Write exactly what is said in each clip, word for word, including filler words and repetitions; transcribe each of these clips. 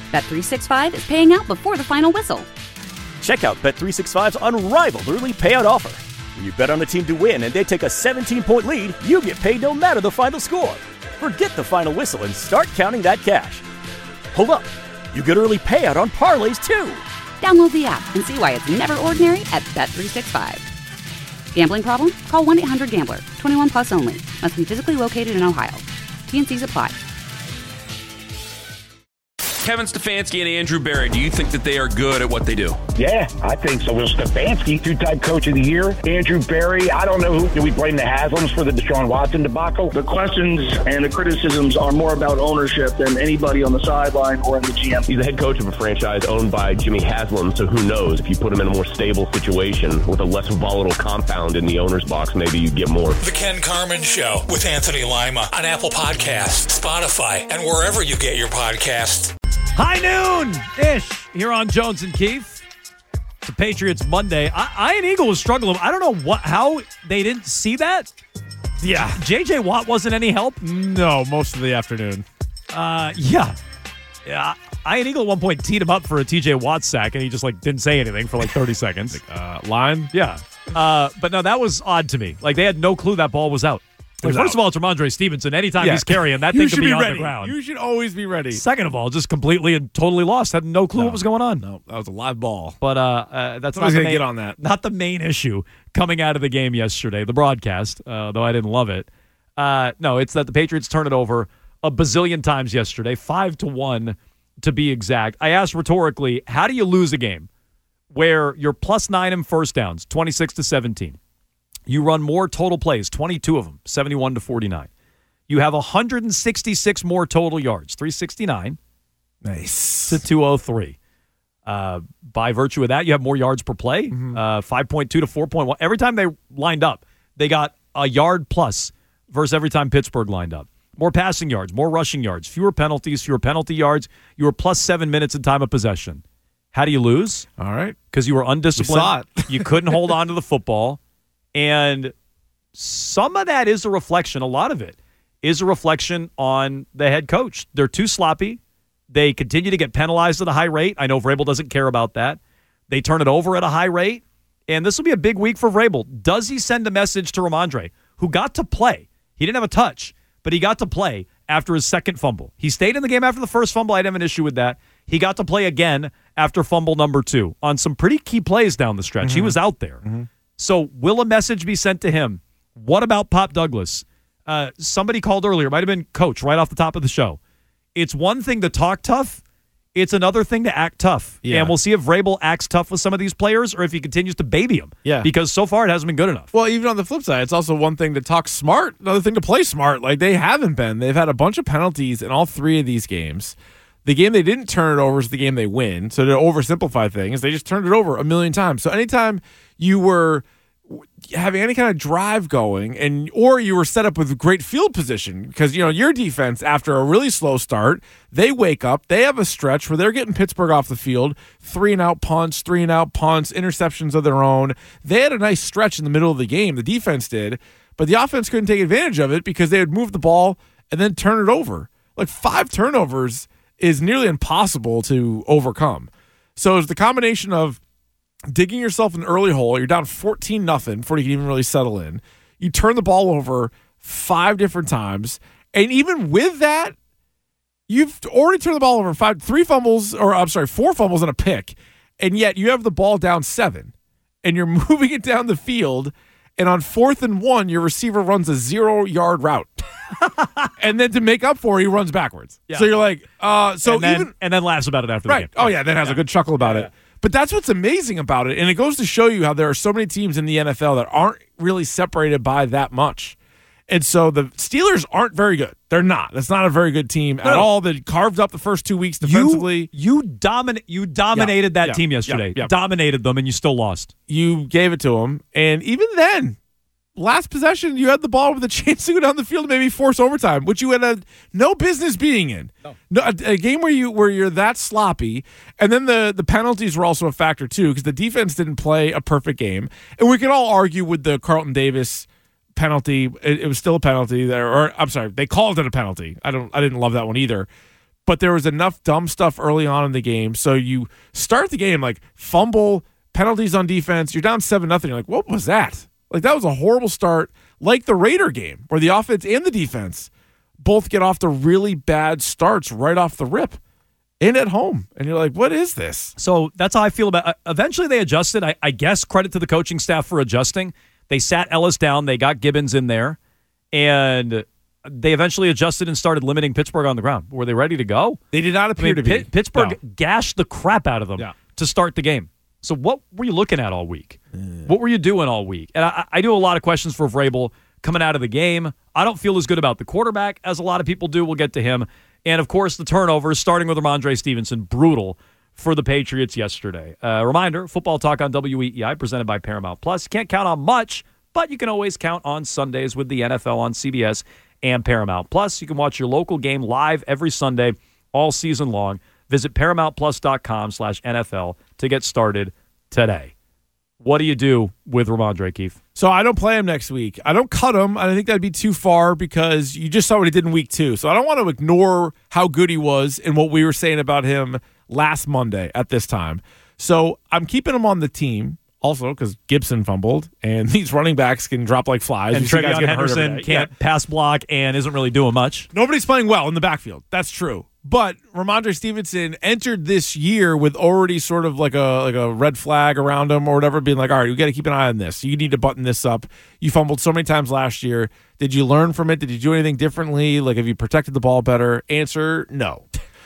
Bet three sixty-five is paying out before the final whistle. Check out Bet three sixty-five's unrivaled early payout offer. When you bet on a team to win and they take a seventeen-point lead, you get paid no matter the final score. Forget the final whistle and start counting that cash. Hold up. You get early payout on parlays, too. Download the app and see why it's never ordinary at Bet three sixty-five. Gambling problem? Call one eight hundred gambler. twenty-one plus only. Must be physically located in Ohio. T N Cs apply. Kevin Stefanski and Andrew Berry, do you think that they are good at what they do? Yeah, I think so. Well, Stefanski, two-time coach of the year. Andrew Berry, I don't know who. Do we blame the Haslams for the Deshaun Watson debacle? The questions and the criticisms are more about ownership than anybody on the sideline or in the G M. He's the head coach of a franchise owned by Jimmy Haslam, so who knows? If you put him in a more stable situation with a less volatile compound in the owner's box, maybe you get more. The Ken Carman Show with Anthony Lima on Apple Podcasts, Spotify, and wherever you get your podcasts. High noon-ish here on Jones and Keefe. It's a Patriots Monday. I, Ian Eagle was struggling. I don't know what how they didn't see that. Yeah. J J. Watt wasn't any help? No, most of the afternoon. Uh, yeah. Yeah. Ian Eagle at one point teed him up for a T J. Watt sack, and he just like didn't say anything for like thirty seconds. Like, uh, line? Yeah. Uh, but no, that was odd to me. Like they had no clue that ball was out. Like, first out. of all, it's Ramondre Stevenson. Anytime yeah. he's carrying, that you thing could be, be on ready. the ground. You should always be ready. Second of all, just completely and totally lost. Had no clue no. what was going on. No, that was a live ball. But uh, uh, that's Somebody's not the gonna main, get on that. Not the main issue coming out of the game yesterday, the broadcast, uh, though I didn't love it. Uh, no, it's that the Patriots turn it over a bazillion times yesterday, five to one to be exact. I asked rhetorically, how do you lose a game where you're plus nine in first downs, twenty-six to seventeen? You run more total plays, twenty-two of them, seventy-one to forty-nine. You have one hundred sixty-six more total yards, three sixty-nine nice to two oh three. Uh, by virtue of that, you have more yards per play, mm-hmm. uh, five point two to four point one. Every time they lined up, they got a yard plus versus every time Pittsburgh lined up. More passing yards, more rushing yards, fewer penalties, fewer penalty yards. You were plus seven minutes in time of possession. How do you lose? All right. Because you were undisciplined. We saw it. You couldn't hold on to the football. And some of that is a reflection, a lot of it is a reflection on the head coach. They're too sloppy. They continue to get penalized at a high rate. I know Vrabel doesn't care about that. They turn it over at a high rate. And this will be a big week for Vrabel. Does he send a message to Ramondre, who got to play? He didn't have a touch, but he got to play after his second fumble. He stayed in the game after the first fumble. I didn't have an issue with that. He got to play again after fumble number two on some pretty key plays down the stretch. Mm-hmm. He was out there. Mm-hmm. So will a message be sent to him? What about Pop Douglas? Uh, somebody called earlier. It might have been Coach right off the top of the show. It's one thing to talk tough. It's another thing to act tough. Yeah. And we'll see if Vrabel acts tough with some of these players or if he continues to baby them. Yeah. Because so far it hasn't been good enough. Well, even on the flip side, it's also one thing to talk smart, another thing to play smart. Like they haven't been. They've had a bunch of penalties in all three of these games. The game they didn't turn it over is the game they win. So to oversimplify things, they just turned it over a million times. So anytime you were having any kind of drive going and or you were set up with great field position because, you know, your defense, after a really slow start, they wake up, they have a stretch where they're getting Pittsburgh off the field, three and out punts, three and out punts, interceptions of their own. They had a nice stretch in the middle of the game. The defense did, but the offense couldn't take advantage of it because they would move the ball and then turn it over. Like five turnovers is nearly impossible to overcome. So it's the combination of digging yourself an early hole. You're down fourteen nothing before you can even really settle in. You turn the ball over five different times. And even with that, you've already turned the ball over five, three fumbles, or I'm sorry, four fumbles and a pick. And yet you have the ball down seven. And you're moving it down the field. And on fourth and one, your receiver runs a zero-yard route. And then to make up for it, he runs backwards. Yeah. So you're like, uh, so and then, even. And then laughs about it after right. the game. Oh, yeah, then has yeah. a good chuckle about yeah, it. Yeah. But that's what's amazing about it. And it goes to show you how there are so many teams in the N F L that aren't really separated by that much. And so the Steelers aren't very good. They're not. That's not a very good team no. at all. They carved up the first two weeks defensively. You you, domin- you dominated yeah, that yeah, team yesterday. Yeah, yeah. Dominated them, and you still lost. You gave it to them. And even then, last possession, you had the ball with a chance to go down the field and maybe force overtime, which you had a, no business being in. No. No, a, a game where you where you're that sloppy, and then the the penalties were also a factor too because the defense didn't play a perfect game, and we could all argue with the Carlton Davis penalty. It, it was still a penalty there, or I'm sorry, they called it a penalty. I don't, I didn't love that one either. but there was enough dumb stuff early on in the game. So you start the game like fumble, penalties on defense. You're down seven nothing. You're like, what was that? Like that was a horrible start, like the Raider game where the offense and the defense both get off to really bad starts right off the rip and at home. And you're like, what is this? So that's how I feel about it. Eventually they adjusted. I, I guess credit to the coaching staff for adjusting. They sat Ellis down. They got Gibbons in there. And they eventually adjusted and started limiting Pittsburgh on the ground. Were they ready to go? They did not appear I mean, to be. P- Pittsburgh no. gashed the crap out of them yeah. to start the game. So what were you looking at all week? What were you doing all week? And I, I do a lot of questions for Vrabel coming out of the game. I don't feel as good about the quarterback as a lot of people do. We'll get to him. And, of course, the turnovers, starting with Ramondre Stevenson, brutal for the Patriots yesterday. Uh, reminder, Football Talk on W E E I, presented by Paramount Plus. You can't count on much, but you can always count on Sundays with the N F L on C B S and Paramount Plus. You can watch your local game live every Sunday all season long. Visit ParamountPlus.com slash NFL to get started today. What do you do with Ramondre, Keith? So I don't play him next week. I don't cut him. I think that'd be too far because you just saw what he did in week two. So I don't want to ignore how good he was and what we were saying about him last Monday at this time. So I'm keeping him on the team also because Gibson fumbled, and these running backs can drop like flies. And Trevion Henderson can't yeah. pass block and isn't really doing much. Nobody's playing well in the backfield. That's true. But Ramondre Stevenson entered this year with already sort of like a like a red flag around him or whatever, being like, all right, we got to keep an eye on this. You need to button this up. You fumbled so many times last year. Did you learn from it? Did you do anything differently? Like, have you protected the ball better? Answer, no.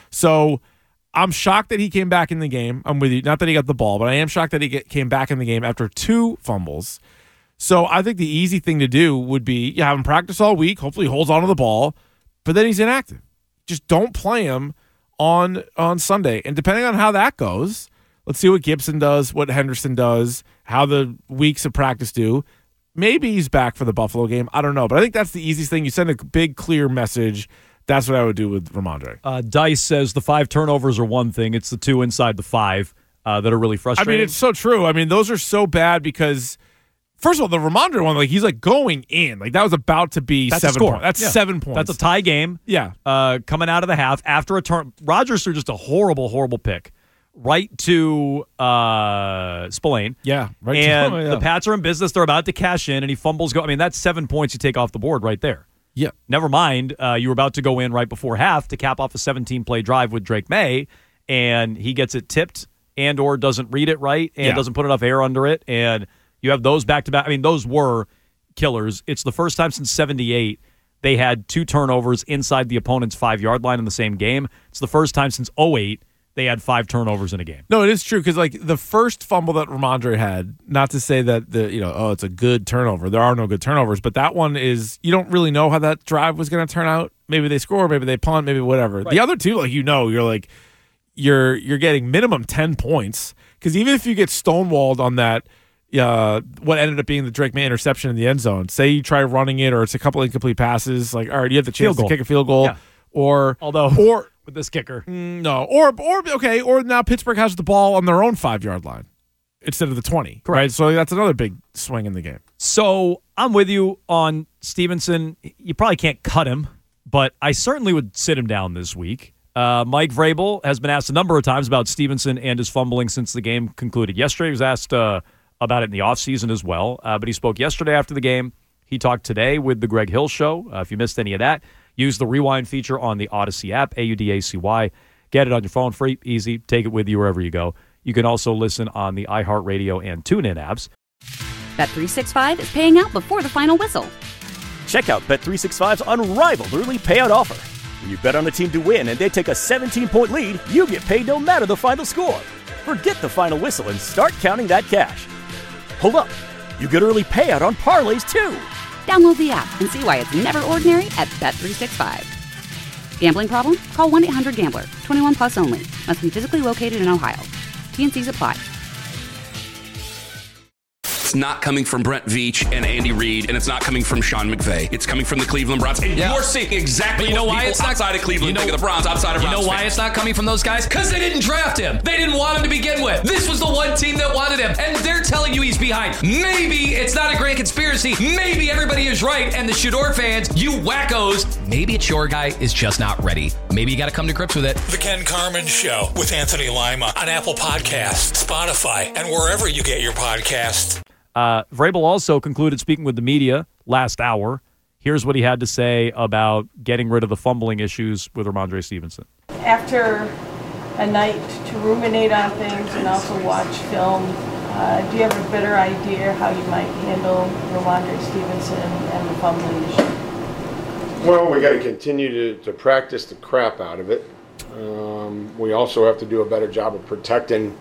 So I'm shocked that he came back in the game. I'm with you. Not that he got the ball, but I am shocked that he get, came back in the game after two fumbles. So I think the easy thing to do would be you have him practice all week. Hopefully he holds on to the ball, but then he's inactive. Just don't play him on on Sunday. And depending on how that goes, let's see what Gibson does, what Henderson does, how the weeks of practice do. Maybe he's back for the Buffalo game. I don't know. But I think that's the easiest thing. You send a big, clear message. That's what I would do with Ramondre. Uh, Dice says the five turnovers are one thing. It's the two inside the five uh, that are really frustrating. I mean, it's so true. I mean, those are so bad because – first of all, the Ramondre one, like he's like going in. Like that was about to be That's seven a score. points. That's yeah. seven points. That's a tie game. Yeah. Uh, coming out of the half after a turn. Rodgers threw just a horrible, horrible pick right to uh, Spillane. Yeah. Right. And to, yeah. the Pats are in business. They're about to cash in, and he fumbles. Go. I mean, that's seven points you take off the board right there. Yeah. Never mind, uh, you were about to go in right before half to cap off a seventeen-play drive with Drake May, and he gets it tipped and or doesn't read it right and yeah. doesn't put enough air under it, and you have those back-to-back. I mean, those were killers. It's the first time since seventy-eight they had two turnovers inside the opponent's five-yard line in the same game. It's the first time since oh eight they had five turnovers in a game. No, it is true because, like, the first fumble that Ramondre had, not to say that, the you know, oh, it's a good turnover. There are no good turnovers, but that one is, you don't really know how that drive was going to turn out. Maybe they score, maybe they punt, maybe whatever. Right. The other two, like, you know, you're like, you're you're getting minimum ten points because even if you get stonewalled on that, Uh, what ended up being the Drake May interception in the end zone. Say you try running it, or it's a couple incomplete passes. Like, all right, you have the chance to kick a field goal, yeah. or although or with this kicker, no, or or okay, or now Pittsburgh has the ball on their own five yard line instead of the twenty. Correct. Right, so that's another big swing in the game. So I'm with you on Stevenson. You probably can't cut him, but I certainly would sit him down this week. Uh, Mike Vrabel has been asked a number of times about Stevenson and his fumbling since the game concluded yesterday. He was asked Uh, about it in the offseason as well. Uh, but he spoke yesterday after the game. He talked today with the Greg Hill Show. Uh, if you missed any of that, use the Rewind feature on the Odyssey app, A U D A C Y. Get it on your phone, free, easy. Take it with you wherever you go. You can also listen on the iHeartRadio and TuneIn apps. Bet three sixty-five is paying out before the final whistle. Check out Bet three sixty-five's unrivaled early payout offer. When you bet on a team to win and they take a seventeen-point lead, you get paid no matter the final score. Forget the final whistle and start counting that cash. Hold up. You get early payout on parlays, too. Download the app and see why it's never ordinary at Bet three sixty-five. Gambling problem? Call one eight hundred gambler. twenty-one plus only. Must be physically located in Ohio. T N Cs apply. It's not coming from Brent Veach and Andy Reid, and it's not coming from Sean McVay. It's coming from the Cleveland Browns. And yeah. you're seeing exactly you know what why people it's not, outside of Cleveland you know, think of the Browns, outside of You Browns know why fans. it's not coming from those guys? Because they didn't draft him. They didn't want him to begin with. This was the one team that wanted him, and they're telling you he's behind. Maybe it's not a grand conspiracy. Maybe everybody is right, and the Shador fans, you wackos, Maybe it's your guy is just not ready. Maybe you got to come to grips with it. The Ken Carmen Show with Anthony Lima on Apple Podcasts, Spotify, and wherever you get your podcasts. Uh, Vrabel also concluded speaking with the media last hour. Here's what he had to say about getting rid of the fumbling issues with Ramondre Stevenson. After a night to ruminate on things and also watch film, uh, do you have a better idea how you might handle Ramondre Stevenson and the fumbling issue? Well, we got to continue to, to practice the crap out of it. Um, we also have to do a better job of protecting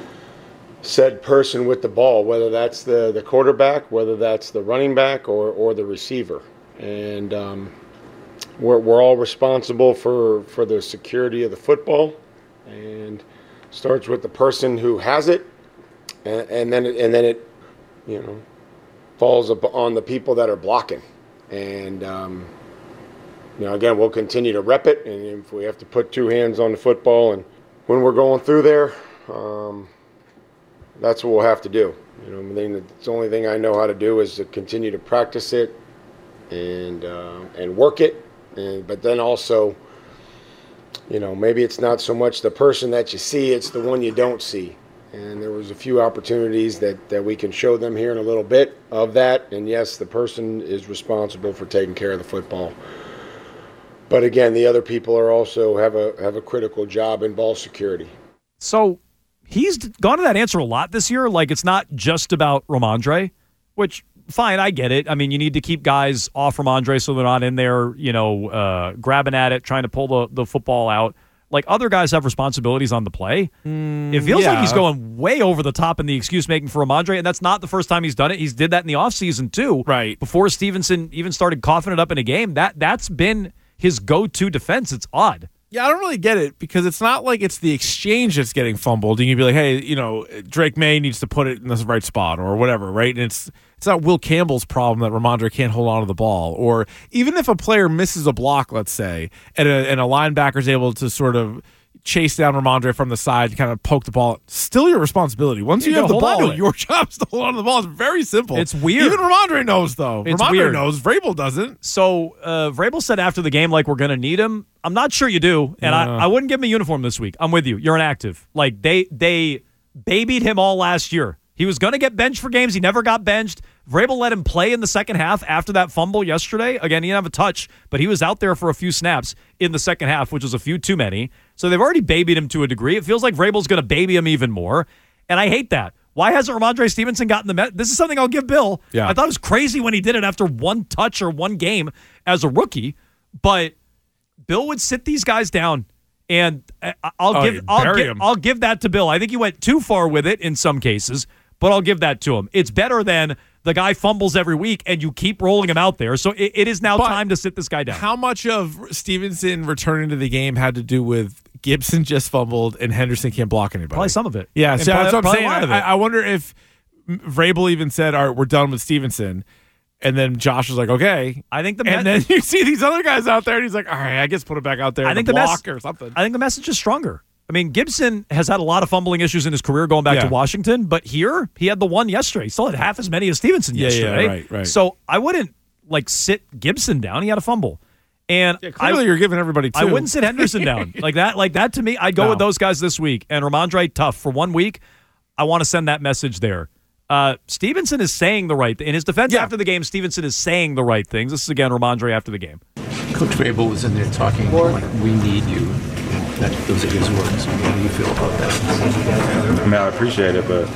said person with the ball, whether that's the, the quarterback, whether that's the running back, or, or the receiver. And um, we're, we're all responsible for, for the security of the football, and starts with the person who has it, and, and then it, and then it, you know, falls on the people that are blocking. And um, you know, again, we'll continue to rep it, and if we have to put two hands on the football, and when we're going through there, um, that's what we'll have to do. You know, I mean, the only thing I know how to do is to continue to practice it and uh, and work it, and, but then also, you know, maybe it's not so much the person that you see, it's the one you don't see. And there was a few opportunities that, that we can show them here in a little bit of that, and yes, the person is responsible for taking care of the football. But again, the other people are also have a have a critical job in ball security. So he's gone to that answer a lot this year. Like, it's not just about Ramondre, which, fine, I get it. I mean, you need to keep guys off Ramondre so they're not in there, you know, uh, grabbing at it, trying to pull the, the football out. Like, other guys have responsibilities on the play. Mm, it feels yeah. like he's going way over the top in the excuse-making for Ramondre, and that's not the first time he's done it. He's did that in the offseason, too. Right. Before Stevenson even started coughing it up in a game. That, that's been his go-to defense. It's odd. Yeah, I don't really get it, because it's not like it's the exchange that's getting fumbled. And you'd be like, hey, you know, Drake May needs to put it in the right spot or whatever, right? And it's it's not Will Campbell's problem that Ramondre can't hold on to the ball. Or even if a player misses a block, let's say, and a, and a linebacker's able to sort of chase down Ramondre from the side, kind of poke the ball, still your responsibility. Once you, you have the ball, your job is to hold on to the ball. It's very simple. It's weird. Even Ramondre knows, though. It's Ramondre weird. knows. Vrabel doesn't. So uh, Vrabel said after the game, like, we're going to need him. I'm not sure you do, and Yeah. I, I wouldn't give him a uniform this week. I'm with you. You're inactive. Like, they they babied him all last year. He was going to get benched for games. He never got benched. Vrabel let him play in the second half after that fumble yesterday. Again, he didn't have a touch, but he was out there for a few snaps in the second half, which was a few too many. So they've already babied him to a degree. It feels like Vrabel's going to baby him even more, and I hate that. Why hasn't Ramondre Stevenson gotten the met? This is something I'll give Bill. Yeah. I thought it was crazy when he did it after one touch or one game as a rookie, but Bill would sit these guys down, and I'll Oh, give you I'll bury give, 'em. I'll give that to Bill. I think he went too far with it in some cases, but I'll give that to him. It's better than the guy fumbles every week and you keep rolling him out there. So it, it is now But time to sit this guy down. How much of Stevenson returning to the game had to do with Gibson just fumbled and Henderson can't block anybody? Probably some of it. Yeah, And so probably- that's what I'm probably saying. a lot of it. I, I wonder if Vrabel even said, all right, we're done with Stevenson. And then Josh was like, okay. I think the and me- then you see these other guys out there, and he's like, all right, I guess put it back out there. I in think the the block mess- or something. I think the message is stronger. I mean, Gibson has had a lot of fumbling issues in his career going back Yeah. to Washington, but here he had the one yesterday. He still had half as many as Stevenson Yeah, yeah, yesterday. right, right. So I wouldn't like sit Gibson down. He had a fumble. And Yeah, clearly I, you're giving everybody two. I wouldn't sit Henderson down. Like that, like that to me, I'd go No. with those guys this week. And Ramondre, tough for one week. I want to send that message there. Uh, Stevenson is saying the right thing. In his defense Yeah. after the game, Stevenson is saying the right things. This is again Ramondre after the game. Coach Vrabel was in there talking like, we need you. That, those are his words. How do you feel about that? I mean, I appreciate it, but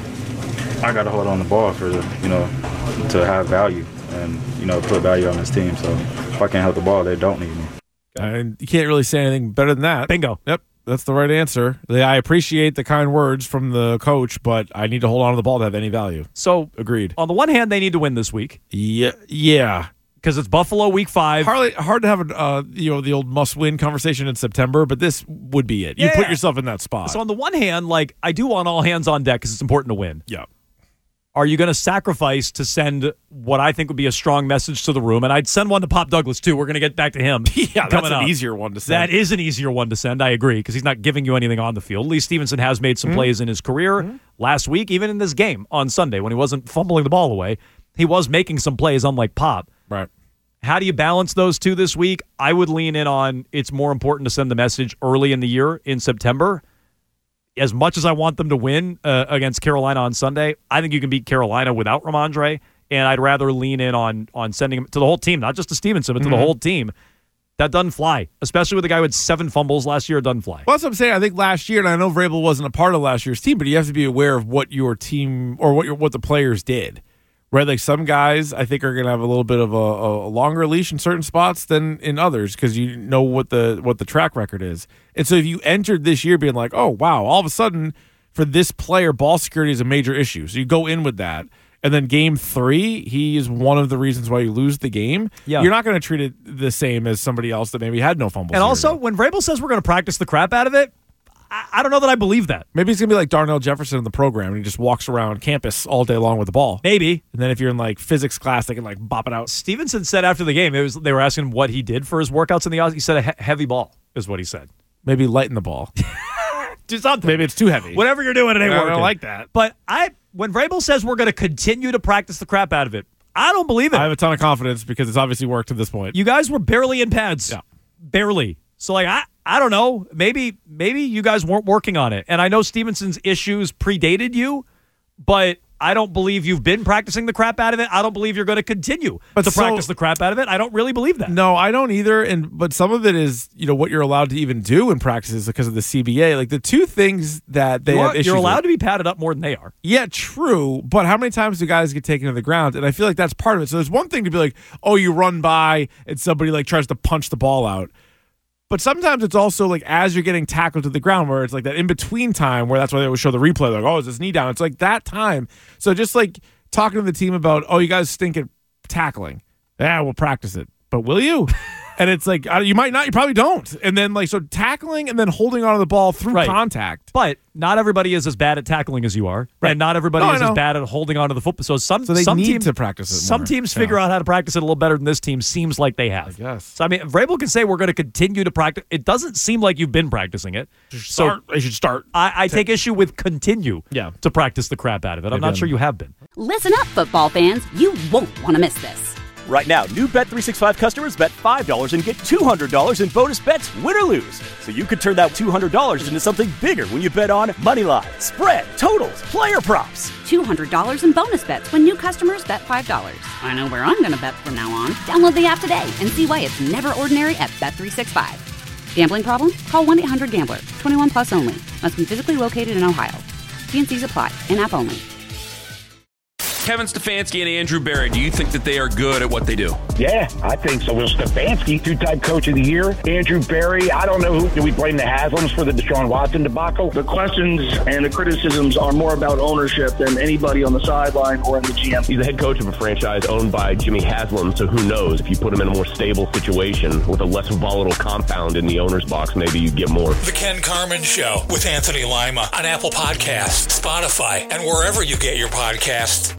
I got to hold on the ball for, you know, to have value and, you know, put value on this team. So if I can't hold the ball, they don't need me. And you can't really say anything better than that. Bingo. Yep. That's the right answer. I appreciate the kind words from the coach, but I need to hold on to the ball to have any value. So agreed. On the one hand, they need to win this week. Yeah, yeah. Because it's Buffalo week five. Hardly, hard to have a, uh, you know, the old must-win conversation in September, but this would be it. You Yeah. put yourself in that spot. So on the one hand, like I do want all hands on deck because it's important to win. Yeah. Are you going to sacrifice to send what I think would be a strong message to the room? And I'd send one to Pop Douglas, too. We're going to get back to him. Yeah, that's coming an up. easier one to send. That is an easier one to send. I agree, because he's not giving you anything on the field. Lee Stevenson has made some Mm-hmm. plays in his career. Mm-hmm. Last week, even in this game on Sunday, when he wasn't fumbling the ball away, he was making some plays, unlike Pop. Right. How do you balance those two this week? I would lean in on it's more important to send the message early in the year in September. As much as I want them to win uh, against Carolina on Sunday, I think you can beat Carolina without Ramondre, and I'd rather lean in on on sending him to the whole team, not just to Stevenson, but to mm-hmm. the whole team. That doesn't fly, especially with a guy with seven fumbles last year. It doesn't fly. Well, that's what I'm saying. I think last year, and I know Vrabel wasn't a part of last year's team, but you have to be aware of what your team or what your, what the players did. Right, like some guys, I think are going to have a little bit of a, a longer leash in certain spots than in others because you know what the what the track record is. And so if you entered this year being like, oh wow, all of a sudden for this player, ball security is a major issue. So you go in with that, and then game three, he is one of the reasons why you lose the game. Yeah. You're not going to treat it the same as somebody else that maybe had no fumbles. And also, when Vrabel says we're going to practice the crap out of it, I don't know that I believe that. Maybe he's going to be like Darnell Jefferson in the program, and he just walks around campus all day long with the ball. Maybe. And then if you're in like physics class, they can like bop it out. Stevenson said after the game, it was they were asking him what he did for his workouts in the office. He said a he- heavy ball is what he said. Maybe lighten the ball. Do something. Maybe it's too heavy. Whatever you're doing, it ain't I working. don't like that. But I, when Vrabel says we're going to continue to practice the crap out of it, I don't believe it. I have a ton of confidence because it's obviously worked to this point. You guys were barely in pads. Yeah. Barely. So, like, I, I don't know. Maybe maybe you guys weren't working on it. And I know Stevenson's issues predated you, but I don't believe you've been practicing the crap out of it. I don't believe you're going to continue but to so, practice the crap out of it. I don't really believe that. No, I don't either. And But some of it is, you know, what you're allowed to even do in practices because of the C B A. Like, the two things that they you have are, issues You're allowed with, to be padded up more than they are. Yeah, true. But how many times do guys get taken to the ground? And I feel like that's part of it. So there's one thing to be like, oh, you run by and somebody, like, tries to punch the ball out. But sometimes it's also like as you're getting tackled to the ground where it's like that in-between time where that's why they would show the replay. Like, oh, is his knee down? It's like that time. So just like talking to the team about, oh, you guys stink at tackling. Yeah, we'll practice it. But will you? And it's like, you might not, you probably don't. And then like, so tackling and then holding onto the ball through right. contact. But not everybody is as bad at tackling as you are. Right. And not everybody no, is as bad at holding onto the football. So some, so they some need teams, to practice it Some more. teams yeah. figure out how to practice it a little better than this team seems like they have. I guess. So, I mean, Vrabel can say we're going to continue to practice. It doesn't seem like you've been practicing it. Start, so I should start. I, I take issue with continue yeah. to practice the crap out of it. I'm Maybe not I'm, sure you have been. Listen up, football fans. You won't want to miss this. Right now, new Bet three sixty-five customers bet five dollars and get two hundred dollars in bonus bets, win or lose. So you could turn that two hundred dollars into something bigger when you bet on moneyline, spread, totals, player props. two hundred dollars in bonus bets when new customers bet five dollars. I know where I'm going to bet from now on. Download the app today and see why it's never ordinary at Bet three sixty-five. Gambling problem? Call one eight hundred gambler. twenty-one plus only. Must be physically located in Ohio. T and C's apply. In-app only. Kevin Stefanski and Andrew Berry, do you think that they are good at what they do? Yeah, I think so. Will Stefanski, two-time coach of the year. Andrew Berry, I don't know who. Do we blame the Haslams for the Deshaun Watson debacle? The questions and the criticisms are more about ownership than anybody on the sideline or in the G M. He's the head coach of a franchise owned by Jimmy Haslam, so who knows? If you put him in a more stable situation with a less volatile compound in the owner's box, maybe you get more. The Ken Carman Show with Anthony Lima on Apple Podcasts, Spotify, and wherever you get your podcasts.